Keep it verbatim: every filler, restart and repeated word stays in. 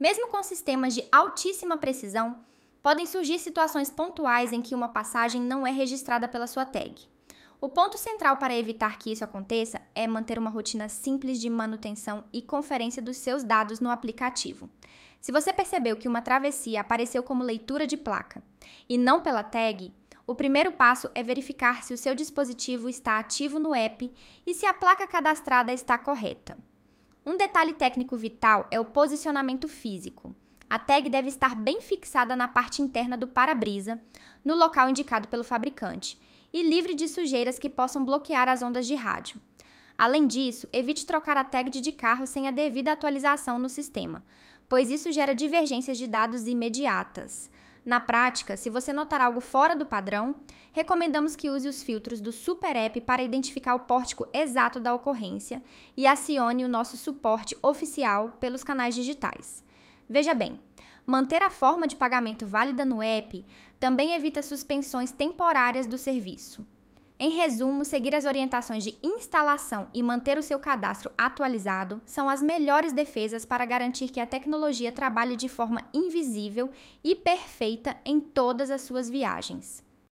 Mesmo com sistemas de altíssima precisão, podem surgir situações pontuais em que uma passagem não é registrada pela sua tag. O ponto central para evitar que isso aconteça é manter uma rotina simples de manutenção e conferência dos seus dados no aplicativo. Se você percebeu que uma travessia apareceu como leitura de placa e não pela tag, o primeiro passo é verificar se o seu dispositivo está ativo no app e se a placa cadastrada está correta. Um detalhe técnico vital é o posicionamento físico. A tag deve estar bem fixada na parte interna do para-brisa, no local indicado pelo fabricante, e livre de sujeiras que possam bloquear as ondas de rádio. Além disso, evite trocar a tag de carro sem a devida atualização no sistema, pois isso gera divergências de dados imediatas. Na prática, se você notar algo fora do padrão, recomendamos que use os filtros do Super App para identificar o pórtico exato da ocorrência e acione o nosso suporte oficial pelos canais digitais. Veja bem, manter a forma de pagamento válida no app também evita suspensões temporárias do serviço. Em resumo, seguir as orientações de instalação e manter o seu cadastro atualizado são as melhores defesas para garantir que a tecnologia trabalhe de forma invisível e perfeita em todas as suas viagens.